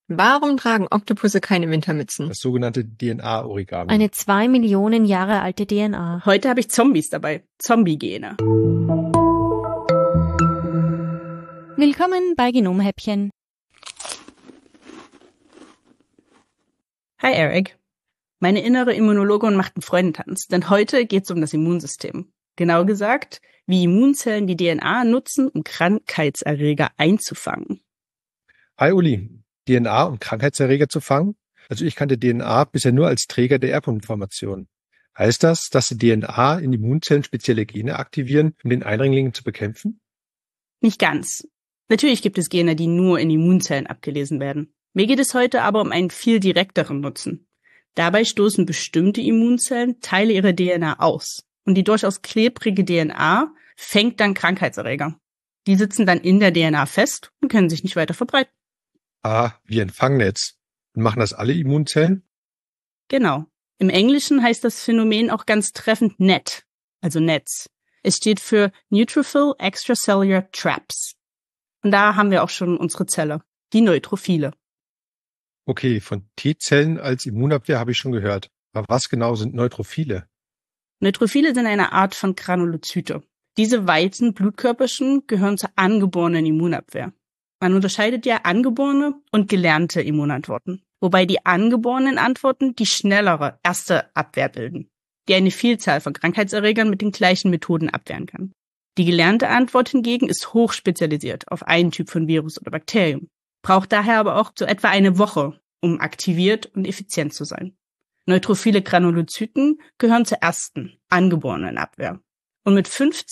Warum tragen Oktopusse keine Wintermützen? Das sogenannte DNA-Origami. Eine 2 Millionen Jahre alte DNA. Heute habe ich Zombies dabei. Zombie-Gene. Willkommen bei Genomhäppchen. Hi Eric. Meine innere Immunologin macht einen Freudentanz, denn heute geht es um das Immunsystem. Genau gesagt, wie Immunzellen die DNA nutzen, um Krankheitserreger einzufangen. Hi Uli. DNA und Krankheitserreger zu fangen? Also ich kannte DNA bisher nur als Träger der Erbinformation. Heißt das, dass die DNA in Immunzellen spezielle Gene aktivieren, um den Eindringling zu bekämpfen? Nicht ganz. Natürlich gibt es Gene, die nur in Immunzellen abgelesen werden. Mir geht es heute aber um einen viel direkteren Nutzen. Dabei stoßen bestimmte Immunzellen Teile ihrer DNA aus. Und die durchaus klebrige DNA fängt dann Krankheitserreger. Die sitzen dann in der DNA fest und können sich nicht weiter verbreiten. Ah, wie ein Fangnetz. Und machen das alle Immunzellen? Genau. Im Englischen heißt das Phänomen auch ganz treffend NET, also Netz. Es steht für Neutrophil Extracellular Traps. Und da haben wir auch schon unsere Zelle, die Neutrophile. Okay, von T-Zellen als Immunabwehr habe ich schon gehört. Aber was genau sind Neutrophile? Neutrophile sind eine Art von Granulozyte. Diese weißen Blutkörperchen gehören zur angeborenen Immunabwehr. Man unterscheidet ja angeborene und gelernte Immunantworten, wobei die angeborenen Antworten die schnellere erste Abwehr bilden, die eine Vielzahl von Krankheitserregern mit den gleichen Methoden abwehren kann. Die gelernte Antwort hingegen ist hochspezialisiert auf einen Typ von Virus oder Bakterium, braucht daher aber auch so etwa eine Woche, um aktiviert und effizient zu sein. Neutrophile Granulozyten gehören zur ersten, angeborenen Abwehr. Und mit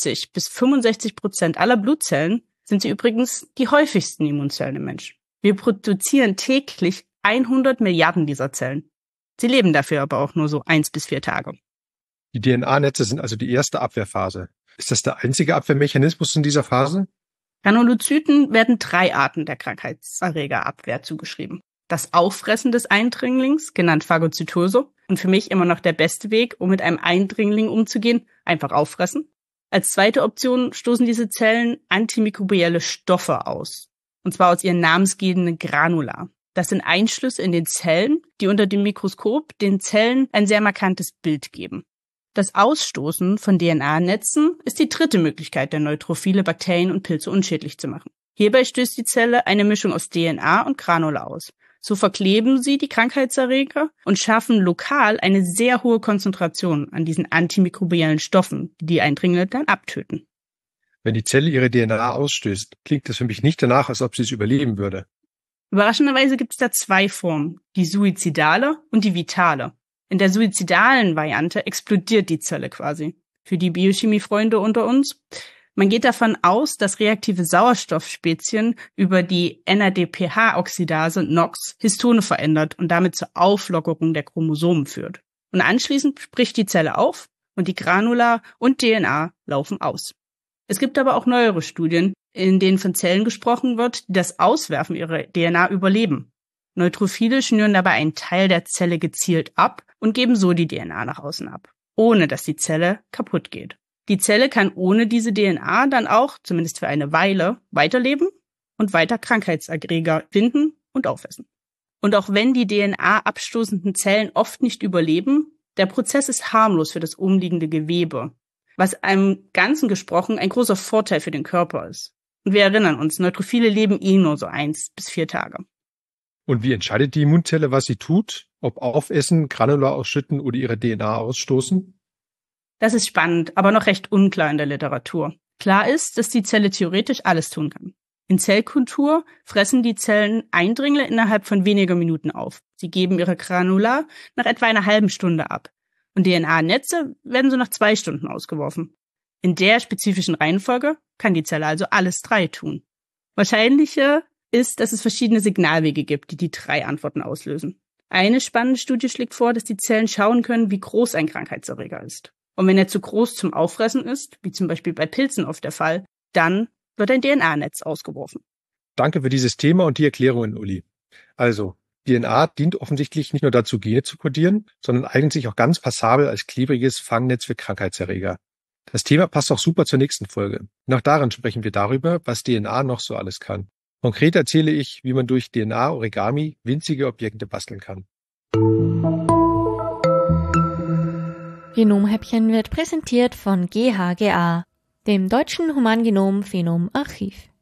50-65% aller Blutzellen sind sie übrigens die häufigsten Immunzellen im Menschen. Wir produzieren täglich 100 Milliarden dieser Zellen. Sie leben dafür aber auch nur so 1 bis 4 Tage. Die DNA-Netze sind also die erste Abwehrphase. Ist das der einzige Abwehrmechanismus in dieser Phase? Granulozyten werden 3 Arten der Krankheitserregerabwehr zugeschrieben. Das Auffressen des Eindringlings, genannt Phagozytose, und für mich immer noch der beste Weg, um mit einem Eindringling umzugehen, einfach auffressen. Als zweite Option stoßen diese Zellen antimikrobielle Stoffe aus, und zwar aus ihren namensgebenden Granula. Das sind Einschlüsse in den Zellen, die unter dem Mikroskop den Zellen ein sehr markantes Bild geben. Das Ausstoßen von DNA-Netzen ist die dritte Möglichkeit, der Neutrophile, Bakterien und Pilze unschädlich zu machen. Hierbei stößt die Zelle eine Mischung aus DNA und Granula aus. So verkleben sie die Krankheitserreger und schaffen lokal eine sehr hohe Konzentration an diesen antimikrobiellen Stoffen, die die Eindringlinge dann abtöten. Wenn die Zelle ihre DNA ausstößt, klingt das für mich nicht danach, als ob sie es überleben würde. Überraschenderweise gibt es da 2 Formen, die suizidale und die vitale. In der suizidalen Variante explodiert die Zelle quasi. Für die Biochemiefreunde unter uns: Man geht davon aus, dass reaktive Sauerstoffspezien über die NADPH-Oxidase NOx Histone verändert und damit zur Auflockerung der Chromosomen führt. Und anschließend bricht die Zelle auf und die Granula und DNA laufen aus. Es gibt aber auch neuere Studien, in denen von Zellen gesprochen wird, die das Auswerfen ihrer DNA überleben. Neutrophile schnüren dabei einen Teil der Zelle gezielt ab und geben so die DNA nach außen ab, ohne dass die Zelle kaputt geht. Die Zelle kann ohne diese DNA dann auch, zumindest für eine Weile, weiterleben und weiter Krankheitserreger finden und aufessen. Und auch wenn die DNA-abstoßenden Zellen oft nicht überleben, der Prozess ist harmlos für das umliegende Gewebe, was einem Ganzen gesprochen ein großer Vorteil für den Körper ist. Und wir erinnern uns, Neutrophile leben nur so 1 bis 4 Tage. Und wie entscheidet die Immunzelle, was sie tut? Ob aufessen, Granula ausschütten oder ihre DNA ausstoßen? Das ist spannend, aber noch recht unklar in der Literatur. Klar ist, dass die Zelle theoretisch alles tun kann. In Zellkultur fressen die Zellen Eindringlinge innerhalb von weniger Minuten auf. Sie geben ihre Granula nach etwa einer halben Stunde ab. Und DNA-Netze werden so nach 2 Stunden ausgeworfen. In der spezifischen Reihenfolge kann die Zelle also alles 3 tun. Wahrscheinlicher ist, dass es verschiedene Signalwege gibt, die die 3 Antworten auslösen. Eine spannende Studie schlägt vor, dass die Zellen schauen können, wie groß ein Krankheitserreger ist. Und wenn er zu groß zum Auffressen ist, wie zum Beispiel bei Pilzen oft der Fall, dann wird ein DNA-Netz ausgeworfen. Danke für dieses Thema und die Erklärungen, Uli. Also, DNA dient offensichtlich nicht nur dazu, Gene zu kodieren, sondern eignet sich auch ganz passabel als klebriges Fangnetz für Krankheitserreger. Das Thema passt auch super zur nächsten Folge. Noch darin sprechen wir darüber, was DNA noch so alles kann. Konkret erzähle ich, wie man durch DNA-Origami winzige Objekte basteln kann. Genomhäppchen wird präsentiert von GHGA, dem Deutschen Humangenom-Phenom-Archiv.